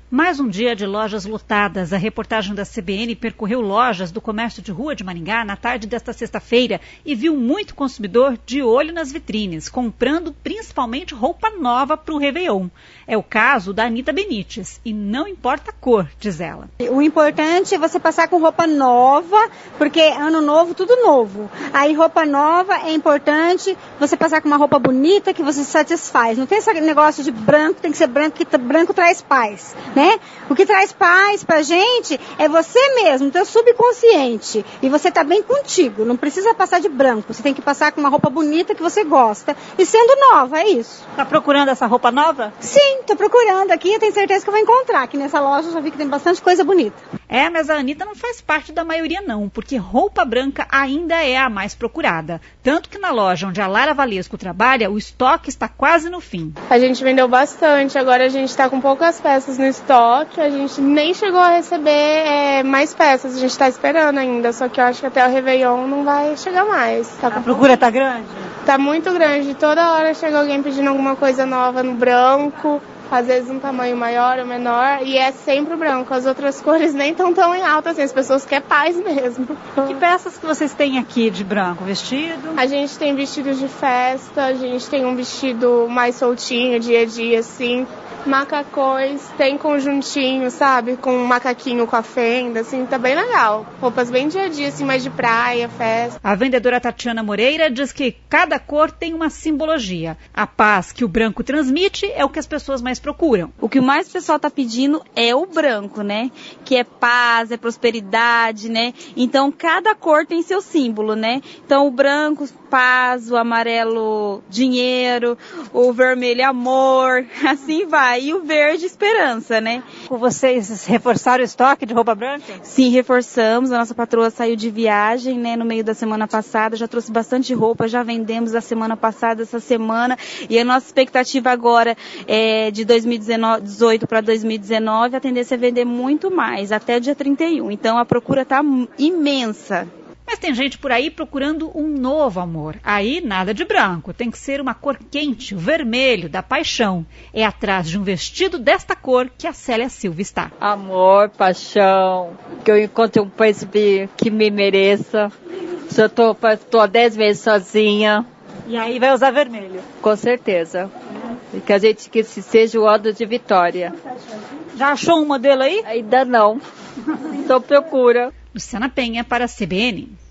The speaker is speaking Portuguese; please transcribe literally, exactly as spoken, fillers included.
Mais um dia de lojas lotadas. A reportagem da C B N percorreu lojas do comércio de rua de Maringá na tarde desta sexta-feira e viu muito consumidor de olho nas vitrines, comprando principalmente roupa nova para o Réveillon. É o caso da Anita Benites, e não importa a cor, diz ela. O importante é você passar com roupa nova, porque ano novo, tudo novo. Aí roupa nova é importante você passar com uma roupa bonita que você se satisfaz. Não tem esse negócio de branco, tem que ser branco, que branco traz paz. Né? O que traz paz pra gente é você mesmo, teu subconsciente. E você tá bem contigo, não precisa passar de branco. Você tem que passar com uma roupa bonita que você gosta. E sendo nova, é isso. Tá procurando essa roupa nova? Sim, tô procurando aqui. Eu tenho certeza que eu vou encontrar. Aqui nessa loja eu já vi que tem bastante coisa bonita. É, mas a Anita não faz parte da maioria não, porque roupa branca ainda é a mais procurada. Tanto que na loja onde a Lara Valesco trabalha, o estoque está quase no fim. A gente vendeu bastante, agora a gente está com poucas peças no estoque, a gente nem chegou a receber é, mais peças, a gente está esperando ainda, só que eu acho que até o Réveillon não vai chegar mais. Tá a procura está grande? Tá muito grande, toda hora chega alguém pedindo alguma coisa nova no branco, às vezes um tamanho maior ou menor, e é sempre branco, as outras cores nem estão tão em alta assim, as pessoas querem paz mesmo. Que peças que vocês têm aqui de branco? Vestido? A gente tem vestidos de festa, a gente tem um vestido mais soltinho, dia a dia assim, macacões, tem conjuntinho, sabe? Com um macaquinho com a fenda, assim, tá bem legal. Roupas bem dia a dia, assim, mais de praia, festa. A vendedora Tatiana Moreira diz que cada cor tem uma simbologia. A paz que o branco transmite é o que as pessoas mais procuram. O que mais o pessoal tá pedindo é o branco, né? Que é paz, é prosperidade, né? Então, cada cor tem seu símbolo, né? Então, o branco, paz, o amarelo, dinheiro, o vermelho, amor, assim vai. E o verde, esperança, né? Vocês reforçaram o estoque de roupa branca? Sim, reforçamos. A nossa patroa saiu de viagem, né, no meio da semana passada. Já trouxe bastante roupa, já vendemos a semana passada, essa semana. E a nossa expectativa agora é de dois mil e dezoito para dois mil e dezenove, a tendência é vender muito mais, até o dia trinta e um. Então, a procura está imensa. Mas tem gente por aí procurando um novo amor. Aí nada de branco, tem que ser uma cor quente, o vermelho, da paixão. É atrás de um vestido desta cor que a Célia Silva está. Amor, paixão, que eu encontre um príncipe que me mereça. Se eu tô, tô há dez meses sozinha. E aí vai usar vermelho? Com certeza. E que a gente que seja o ódio de Vitória. Já achou um modelo aí? Ainda não. Só procura. Luciana Penha para a C B N.